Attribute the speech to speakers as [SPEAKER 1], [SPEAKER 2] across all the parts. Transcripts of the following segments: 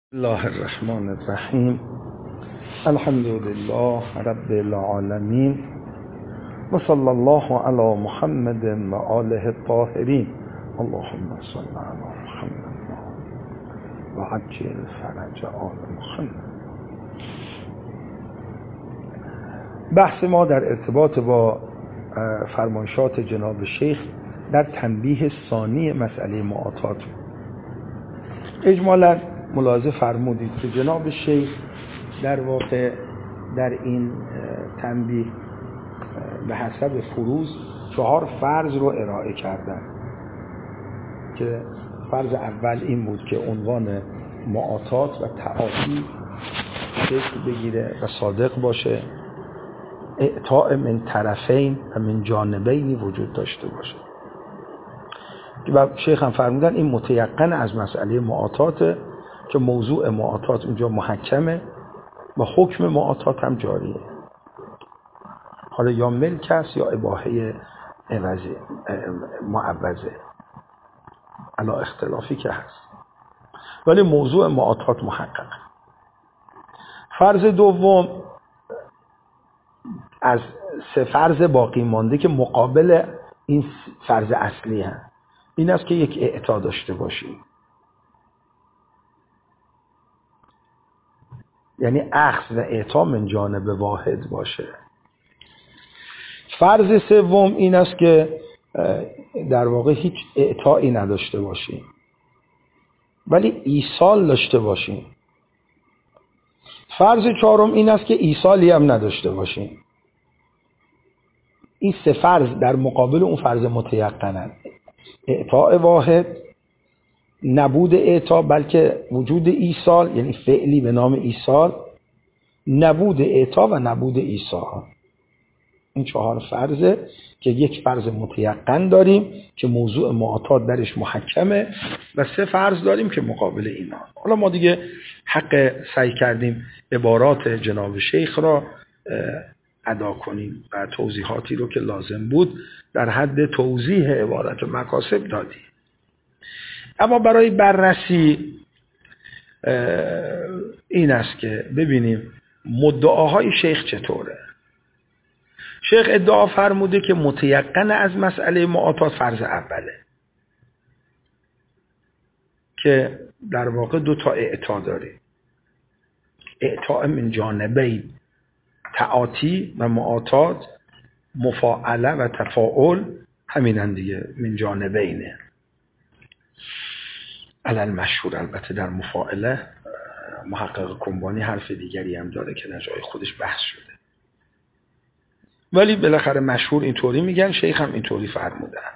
[SPEAKER 1] الله الرحمن الرحیم الحمد لله رب العالمین و صلی الله علی محمد و آله الطاهرین اللهم صل علی محمد و عجل فرج آل محمد. بحث ما در ارتباط با فرمایشات جناب شیخ در تنبیه ثانی مسئله معاطات. اجمالاً ملاحظه فرمودید که جناب شیخ در واقع در این تنبیه به حسب فروض 4 فرض رو ارائه کردن که فرض اول این بود که عنوان معاطات و تعاطی شکل بگیره و صادق باشه، اعطاء من طرفین و من جانبین وجود داشته باشه. و شیخ هم فرمودن این متیقن از مسئله معاطات که موضوع معاطات اونجا محکمه و حکم معاطات هم جاریه، حالا یا ملک است یا اباحه عوضی معوضه، علا اختلافی که هست، ولی موضوع معاطات محقق. فرض دوم از 3 فرض باقی مانده که مقابل این فرض اصلی هست، این است که یک اعطا داشته باشیم، یعنی اخذ و اعطا من جانب واحد باشه. فرض سوم این است که در واقع هیچ اعطایی نداشته باشیم ولی ایصال داشته باشیم. فرض چهارم این است که ایصالی هم نداشته باشیم. این 3 فرض در مقابل اون فرض متیقنند: اعطاء واحد، نبود اعطا بلکه وجود ایصال، یعنی فعلی به نام ایصال، نبود اعطا و نبود ایصال. این 4 فرضه که یک فرض متیقن داریم که موضوع معاطات درش محکمه و 3 فرض داریم که مقابل اینا. حالا ما دیگه حق سعی کردیم عبارات جناب شیخ را ادا کنیم و توضیحاتی رو که لازم بود در حد توضیح عبارت مکاسب دادیم. اما برای بررسی این است که ببینیم مدعاهای شیخ چطوره. شیخ ادعا فرموده که متیقن از مسئله معاطات فرض اوله که در واقع 2 تا اعطا داره: اعطاء من جانبین، تعاطی و معاطات، مفاعله و تفاعل، همینن دیگه، من جانبینه. علل مشهور. البته در مفاعله محقق کنبانی حرف دیگری هم داره که در جای خودش بحث شده، ولی بالاخره مشهور اینطوری میگن، شیخ هم اینطوری فرمودن.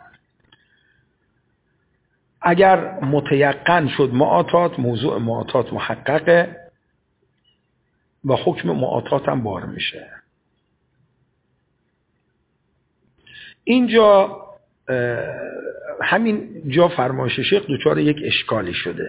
[SPEAKER 1] اگر متیقن شد معاطات، موضوع معاطات محققه و حکم معاطات هم بار میشه. اینجا همین جا فرمایش شیخ دچار یک اشکالی شده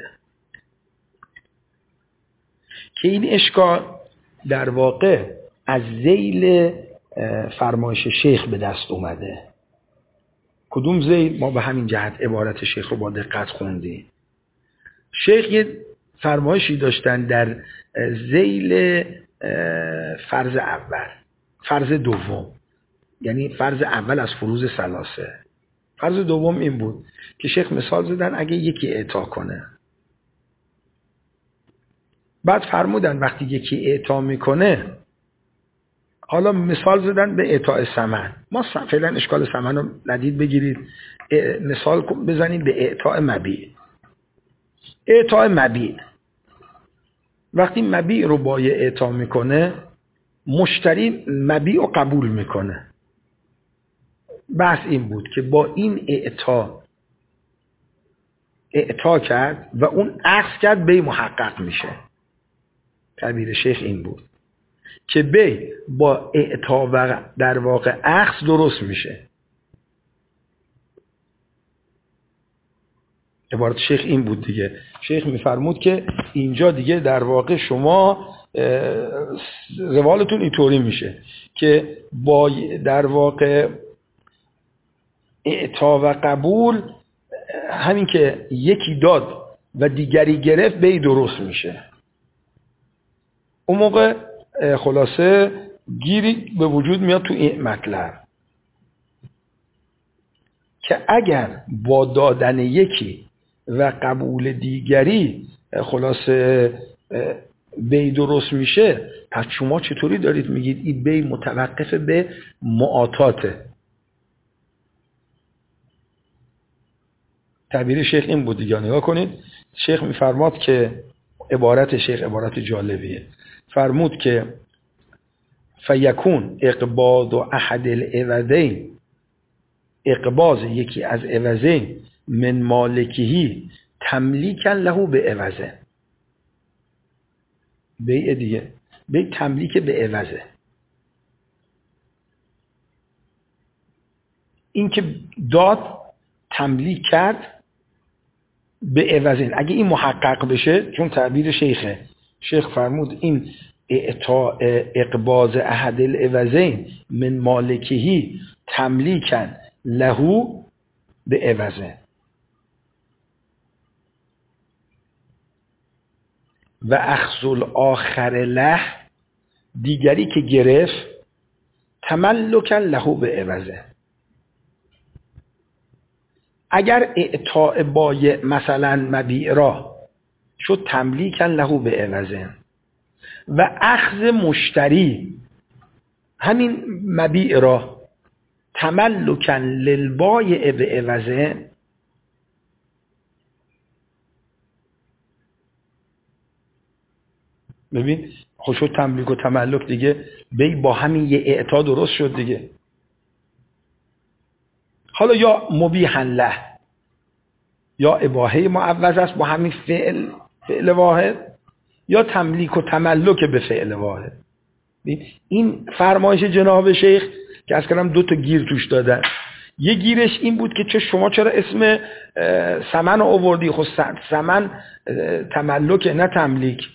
[SPEAKER 1] که این اشکال در واقع از ذیل فرمایش شیخ به دست اومده. کدوم ذیل؟ ما به همین جهت عبارت شیخ رو با دقت خوندیم. شیخ یه فرمایشی داشتن در ذیل فرض اول، فرض دوم، یعنی فرض اول از فروض ثلاثه. فرض دوم این بود که شیخ مثال زدن اگه یکی اعطا کنه، بعد فرمودن وقتی یکی اعطا میکنه، حالا مثال زدن به اعطاء ثمن. ما فعلا اشکال ثمن رو ندید بگیرید، مثال بزنید به اعطاء مبیع. اعطاء مبیع، وقتی مبیع رو بایع اعطا میکنه، مشتری مبیع رو قبول میکنه. بحث این بود که با این اعطا کرد و اون اخذ کرد، بی محقق میشه. تعبیر شیخ این بود که بی با اعطا و در واقع اخذ درست میشه. عبارت شیخ این بود دیگه. شیخ میفرمود که اینجا دیگه در واقع شما روالتون اینطوری میشه که با در واقع اعطا و قبول، همین که یکی داد و دیگری گرفت بی درست میشه. اون موقع خلاصه گیری به وجود میاد تو این مطلب که اگر با دادن یکی و قبول دیگری خلاصه بی درست میشه، پس شما چطوری دارید میگید این بی متوقف به معاطاته؟ تعبیر شیخ این بود دیگه. نگاه کنید، شیخ میفرماد که عبارت شیخ عبارت جالبیه. فرمود که فیکون اقباض احد العوضین، اقباض یکی از عوضین، من مالکیهی تملیکا له به عوضه. بیع دیگه، بیع تملیک به عوضه. این که داد تملیک کرد به عوضین، اگه این محقق بشه، چون تعبیر شیخه، شیخ فرمود این اعطاء اقباض احد العوضین من مالکیهی تملیکا له به عوضه و اخذ الاخر له، دیگری که گرفت تملکا له به عوضه. اگر اعطاء بایع مثلا مبیع را شد تملیکا له به عوضه و اخذ مشتری همین مبیع را تملکا للبایع به عوضه، ببین خود تملیک و تملک دیگه، بی با همین یه اعطا درست شد دیگه. حالا یا مبیحا له یا اباحه معوض است با همین فعل واحد، یا تملیک و تملک به فعل واحد. این فرمایش جناب شیخ که از کردم 2 تا گیر توش دادن. یه گیرش این بود که شما چرا اسم ثمن رو آوردی؟ خب ثمن تملک نه تملیک.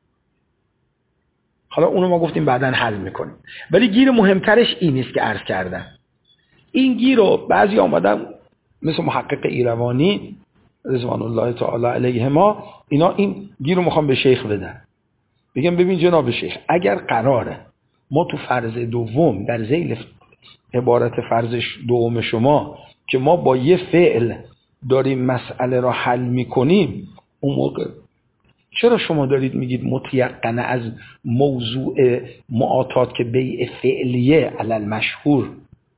[SPEAKER 1] حالا اونو ما گفتیم بعداً حل میکنیم. ولی گیر مهمترش این نیست که عرض کردم. این گیر رو بعضی آمدن مثل محقق ایروانی رضوان الله تعالی علیهما، اینا این گیر رو میخوام به شیخ بدن. بگم ببین جناب شیخ، اگر قراره ما تو فرض دوم در ذیل عبارت فرض دوم شما که ما با یه فعل داریم مسئله را حل میکنیم، اون موقع چرا شما دارید میگید متیقنه از موضوع معاطات که بیع فعلیه علل مشهور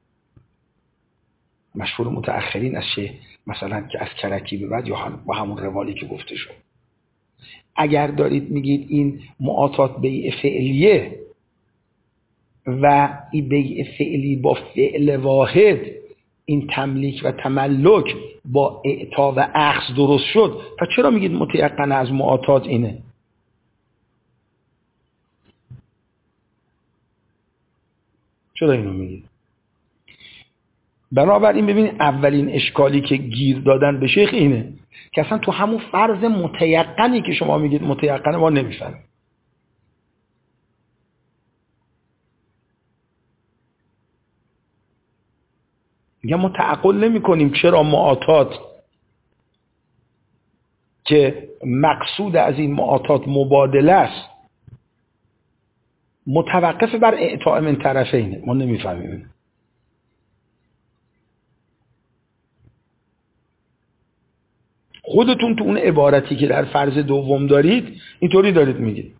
[SPEAKER 1] متأخرین از شه، مثلا که از کرکی به بعد یا با همون روالی که گفته شد، اگر دارید میگید این معاطات بیع فعلیه و این بیع فعلی با فعل واحد، این تملیک و تملک با اعطا و اخذ درست شد، پس چرا میگید متیقن از معاطات اینه؟ چرا اینو میگید؟ بنابراین ببینید اولین اشکالی که گیر دادن به شیخ اینه که اصلا تو همون فرض متیقنی که شما میگید متیقنه ما نمیفهمیم. میگم ما تعقل نمی کنیم چرا معاطات که مقصود از این معاطات مبادله است متوقف بر اعطاء من طرفینه. ما نمیفهمیم. خودتون تو اون عبارتی که در فرض دوم دارید اینطوری دارید میگید،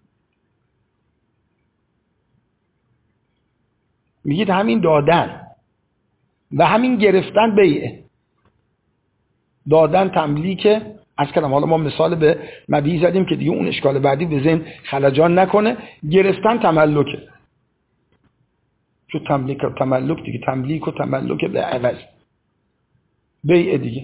[SPEAKER 1] میگید همین دادن و همین گرفتن بیعه، دادن تملیکه. از کلام حالا ما مثال به مبیع زدیم که دیگه اون اشکال بعدی به ذهن خلجان نکنه. گرفتن تملکه، چون تملیک و تملک دیگه، تملیک و تملک به عوض بیعه دیگه.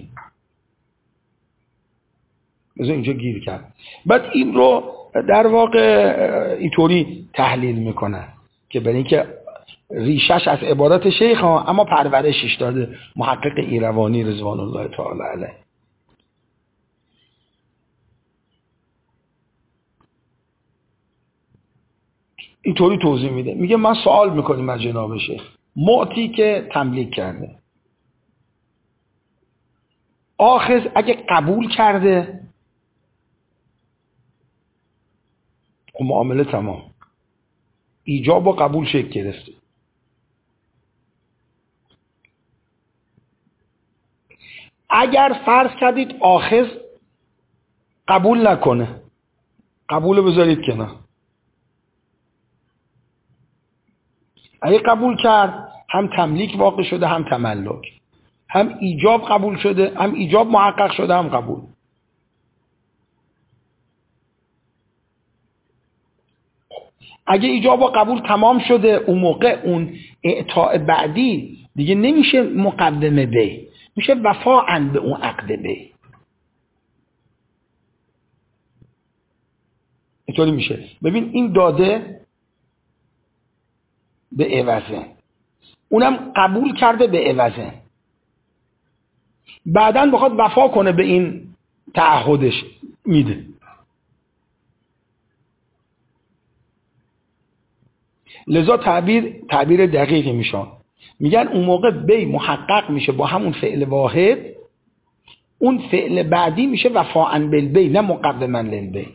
[SPEAKER 1] مثلا اینجا گیر کرد. بعد این رو در واقع اینطوری تحلیل میکنن که برای اینکه ریشش از عبارت شیخ ها اما پرورشش داده محقق ایروانی رضوان الله تعالی علیه. اینطوری توضیح میده، میگه من سوال میکنیم از جناب شیخ، معطی که تملیک کرده، آخذ اگه قبول کرده معامله تمام، ایجاب و قبول شکل گرفته. اگر فرض کردید آخذ قبول نکنه، قبول بذارید کنار. اگه قبول کرد هم تملیک واقع شده هم تملک، هم ایجاب قبول شده، هم ایجاب محقق شده، هم قبول. اگه ایجاب و قبول تمام شده، اون موقع اون اعطاء بعدی دیگه نمیشه مقدمه بی، میشه وفاءً به اون عقد بی. اینطوری میشه. ببین این داده به عوضه، اونم قبول کرده به عوضه، بعداً بخواد وفا کنه به این تعهدش میده. لذا تعبیر دقیقی میشه. میگن اون موقع بی محقق میشه با همون فعل واحد، اون فعل بعدی میشه وفاءً بالبی نه مقدماً للبی.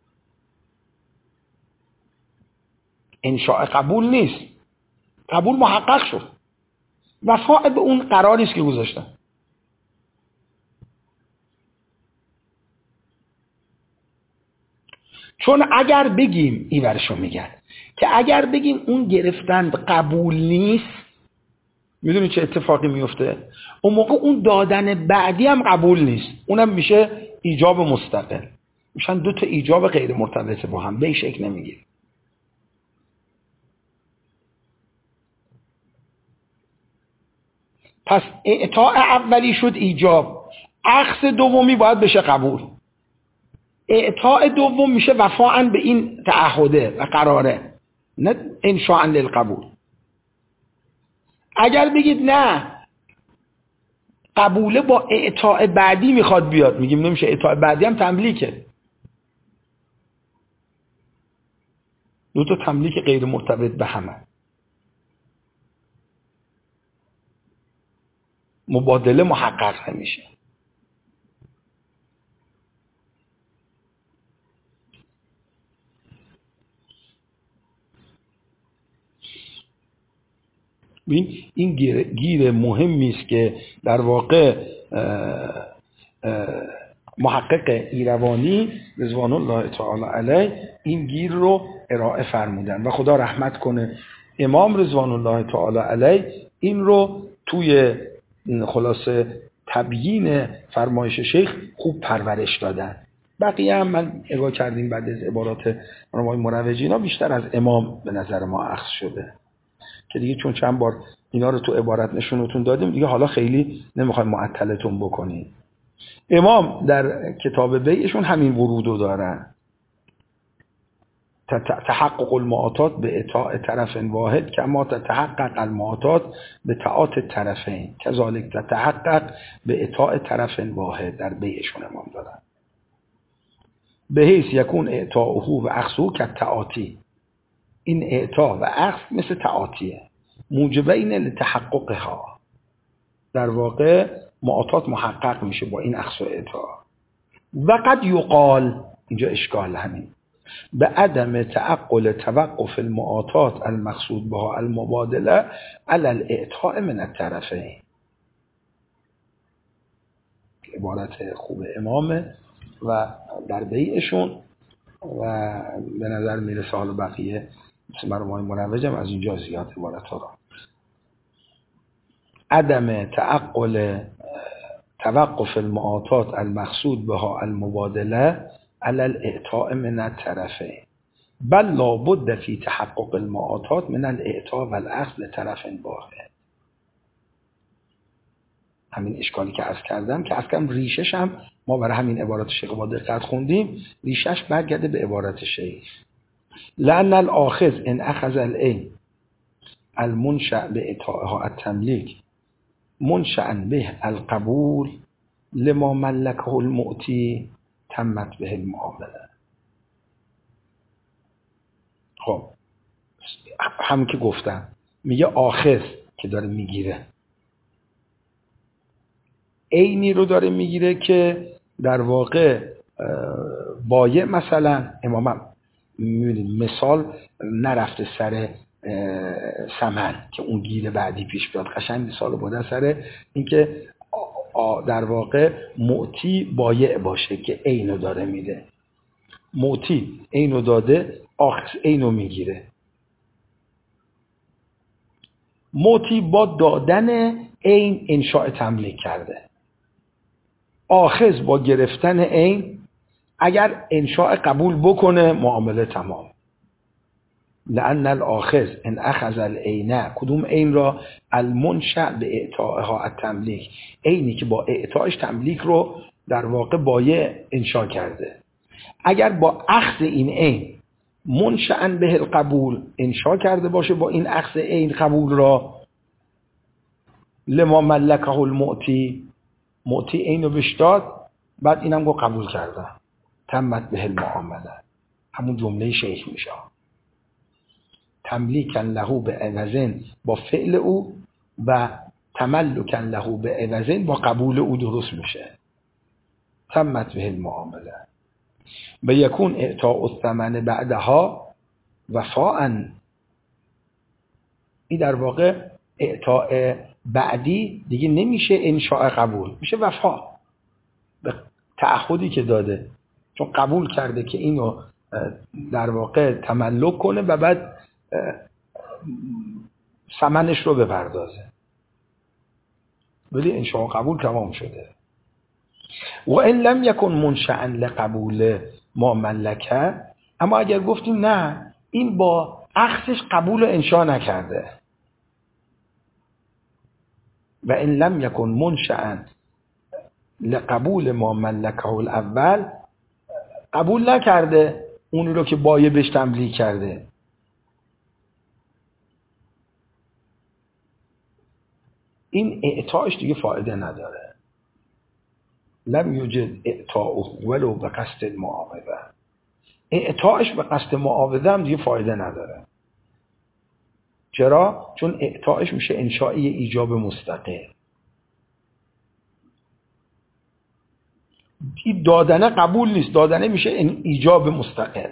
[SPEAKER 1] انشاء قبول نیست، قبول محقق شد، وفاء به اون قراری است که گذاشتن. چون اگر بگیم این ورشو میگن که اگر بگیم اون گرفتن قبول نیست، میدونی چه اتفاقی میفته؟ اون موقع اون دادن بعدی هم قبول نیست، اونم میشه ایجاب مستقل، میشن دو تا ایجاب غیر مرتبط با هم، به شکل نمیگیره. پس اعطاء اولی شد ایجاب، اخذ دومی باید بشه قبول. اعطاء دوم میشه وفاءً به این تعهده و قراره، نه انشاءً للقبول. اگر بگید نه قبوله با اعطاء بعدی میخواد بیاد، میگیم نمیشه، اعطاء بعدی هم تملیکه، دو تا تملیک غیر مرتبط به همه، مبادله محقق نمیشه. این گیر مهمی است که در واقع محقق ایروانی رضوان الله تعالی علیه این گیر رو ارائه فرمودن و خدا رحمت کنه امام رضوان الله تعالی علیه این رو توی خلاصه تبیین فرمایش شیخ خوب پرورش دادن. بقیه هم من نگاه کردیم بعد از عبارات علمای مروجی اینا بیشتر از امام به نظر ما اخذ شده که دیگه چون چند بار اینا رو تو عبارت نشونتون دادیم دیگه حالا خیلی نمیخوایم معطلتون بکنیم. امام در کتاب بیعشون همین ورودو دارن، تحقق المعاطات به اطاع طرف واحد کما تتحقق المعاطات به طاعت طرفین کذالک تتحقق به اطاع طرف واحد. در بیعشون امام دارن به حیث یکون اعطاؤه و اخذه کالتعاطی، این اعطا و اخذ مثل تعاطیه، موجبین لتحققها، در واقع معاطات محقق میشه با این اخذ و اعطا. و قد یقال، اینجا اشکال همین، به عدم تعقل توقف المعاطات المقصود بها المبادله علی الاعطاء من الطرفین. عبارت خوب امامه و در بیعشون و به نظر میرسه حالا بقیه مثل مرموهای مروجم از اینجا زیاد عبارت ها را. عدم تعقل توقف المعاطات المقصود بها المبادله علی الاعطاء من الطرفین بل لا بد فی تحقق المعاطات من الاعطاء و الاخذ لطرف واحد. همین اشکالی که عرض کردم که اصلا ریشش هم ما برای همین عبارت شیخ با دقت خوندیم، ریشش برگرده به عبارت شیخ لأن الآخذ ان اخذ العین المنشأ به اعطائها التملیک منشأ به القبول لما ملکه المعطی تمت به المعامله. خب همین که گفتم میگه آخذ که داره میگیره عینی رو داره میگیره که در واقع بایع مثلا امامم می‌بینید مثال نرفته سر سمن که اون گیر بعدی پیش بیاد، قشنگ مثال بوده سر اینکه در واقع معطی بایع باشه که عینو داره میده. معطی عینو داده، آخذ عینو میگیره. معطی با دادن عین انشاء تملیک کرده، آخذ با گرفتن عین اگر انشاء قبول بکنه معامله تمام. لأن الآخذ ان اخذ العین، کدوم عین را؟ المنشأ به اعطائها التملیک، عینی که با اعطایش تملیک رو در واقع بایع انشاء کرده. اگر با اخذ این عین منشأ به القبول انشاء کرده باشه، با این اخذ عین قبول را، لما ملکه المعطی، معطی عینو بهش داد، بعد اینم گفت قبول کردم، تمت به المعامله. همون جمله شیخ میشه، تملیکن له به عوضن با فعل او و تملکن له به عوضن با قبول او درست میشه. تمت به المعامله و یکون اعطاء الثمن بعدها وفاءً. این در واقع اعطاء بعدی دیگه نمیشه انشاء قبول، میشه وفا به تعهدی که داده، چون قبول کرده که اینو در واقع تملک کنه و بعد ثمنش رو بپردازه، ولی انشاء قبول تمام شده. و ان لم یکن منشأ لقبول ما ملکه، اما اگر گفتیم نه این با اخذش قبول و انشاء نکرده، و ان لم یکن منشأ لقبول ما ملکه الاول، قبول نکرده اونی رو که بایع بهش تملیک کرده، این اعطاش دیگه فایده نداره. لم یوجد اعطاؤه ولو به قصد المعاوضه، اعطاش به قصد معاوضه هم دیگه فایده نداره. چرا؟ چون اعطاش میشه انشائی ایجاب مستقل. این دادنه قبول نیست، دادنه میشه ایجاب مستقل.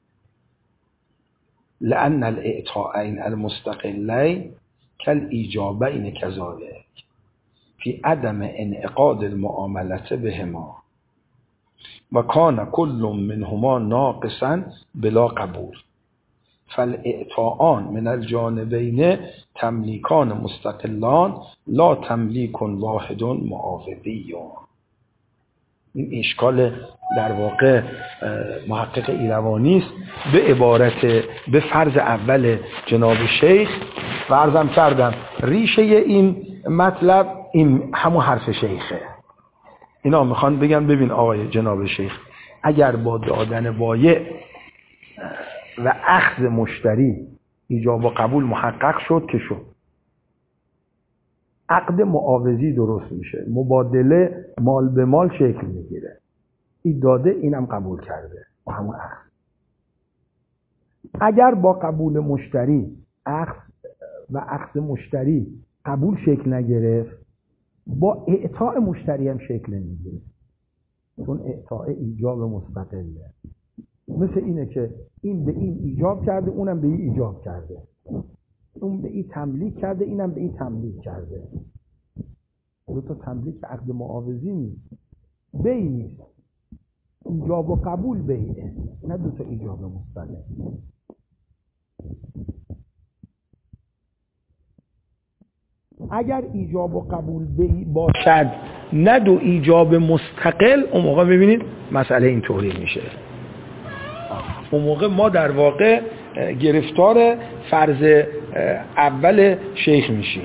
[SPEAKER 1] لأن الاعطاءین المستقلین کالایجابین کذالک فی عدم انعقاد المعاملة بهما و کان کل منهما ناقصا بلا قبول، فالاعطاءان من الجانبین تملیکان مستقلان لا تملیک واحد معاوضی. این اشکال در واقع محقق ایروانی است به عبارت به فرض اول جناب شیخ. فرضم کردم ریشه این مطلب این همون حرف شیخه. اینا میخوان بگن ببین آقای جناب شیخ، اگر با دادن بایع و اخذ مشتری ایجاب و قبول محقق شد که شد، عقد معاوضی درست میشه، مبادله مال به مال شکل میگیره، این داده اینم قبول کرده با همون اخذ. اگر با قبول مشتری اخذ و اخذ مشتری قبول شکل نگرفت، با اعطاء مشتری هم شکل نمیگیره، چون اعطاء ایجاب مستقله. مثل اینه که این به این ایجاب کرده اونم به این ایجاب کرده، اون به این تملیک کرده اینم به این تملیک کرده. دو تا تملیک عقد معاوضی نیست، بیع نیست، ایجاب و قبول بیعه، نه دو تا ایجاب مستقل. اگر ایجاب و قبول بیع باشد نه دو ایجاب مستقل، اون موقع ببینید مسئله اینطوری میشه. اون موقع ما در واقع گرفتار فرض اول شیخ میشیم.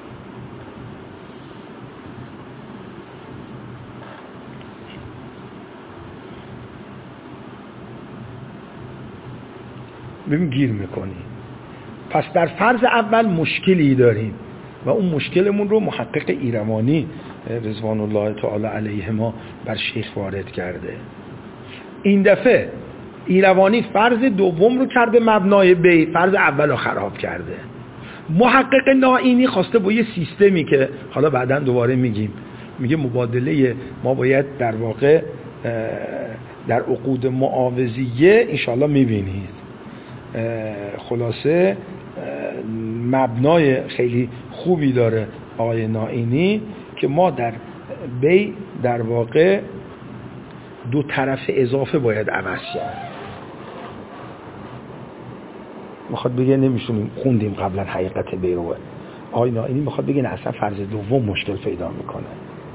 [SPEAKER 1] ببین گیر میکنیم. پس در فرض اول مشکلی داریم و اون مشکلمون رو محقق ایروانی رضوان الله تعالی علیهما بر شیخ وارد کرده. این دفعه ایروانی فرض دوم رو کرده مبنای بیع، فرض اول رو خراب کرده. محقق نائینی خواسته با یه سیستمی که حالا بعداً دوباره میگیم، میگه مبادله ما باید در واقع در عقود معاوضیه انشاءالله میبینید. خلاصه مبنای خیلی خوبی داره آقای نائینی که ما در بی در واقع دو طرف اضافه باید عوض کرد. میخواد بگه نمیشونیم خوندیم قبلا حقیقت بی رو. آقای نائینی میخواد بگه نه اصلا فرض دوم مشکل پیدا میکنه.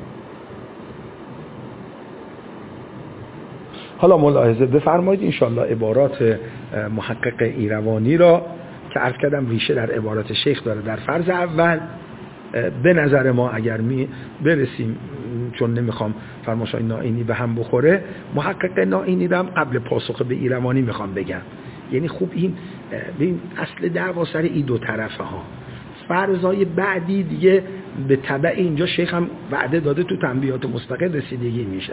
[SPEAKER 1] حالا ملاحظه بفرمایید انشاءالله عبارات محقق ایروانی را که عرض کردم ریشه در عبارات شیخ داره در فرض اول، به نظر ما اگر می برسیم، چون نمیخوام فرمایش‌های نائینی به هم بخوره، محقق نائینی رو هم قبل پاسخ به ایروانی میخوام بگم. یعنی خوب این اصل دعوا سر این دو طرفه ها. فرضای بعدی دیگه به تبع اینجا شیخ هم وعده داده تو تنبیهات مستقل رسیدگی میشه.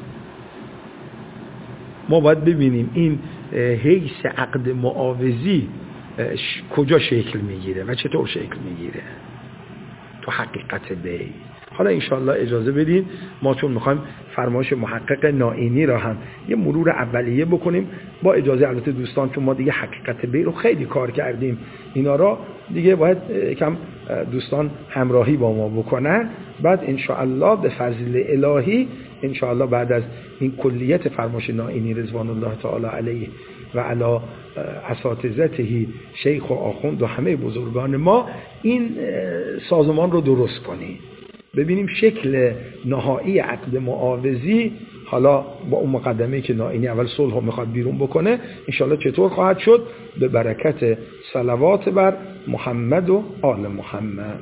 [SPEAKER 1] ما باید ببینیم این حیث عقد معاوضی کجا شکل میگیره و چطور شکل میگیره تو حقیقت بی. حالا انشاءالله اجازه بدین ما چون میخوایم فرمایش محقق نائینی را هم یه مرور اولیه بکنیم با اجازه البته دوستان، چون ما دیگه حقیقت بی رو خیلی کار کردیم، اینا را دیگه باید کم دوستان همراهی با ما بکنن. بعد انشاءالله به فضل الهی انشاءالله بعد از این کلیت فرمایش نائینی رضوان الله تعالی علیه و علی اساتذته شیخ و آخوند و همه بزرگان ما این سازمان رو درست کنیم، ببینیم شکل نهایی عقد معاوضی حالا با اون مقدمه که نائینی اول صلح رو میخواد بیرون بکنه انشاءالله چطور خواهد شد، به برکت صلوات بر محمد و آل محمد.